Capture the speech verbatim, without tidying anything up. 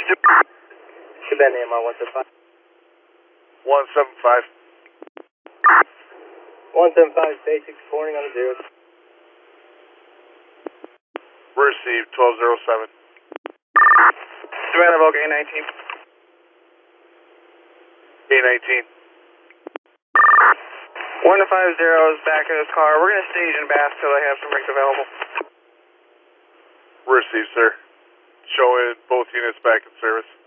Quebec name on one seven five. one seven five. one seven five, basic reporting on the zeros. Received twelve oh seven. Savannah Volga A nineteen. A nineteen. one to five zero is back in his car. We're going to stage in Bass till I have some rigs available. Received, sir. Showing both units back in service.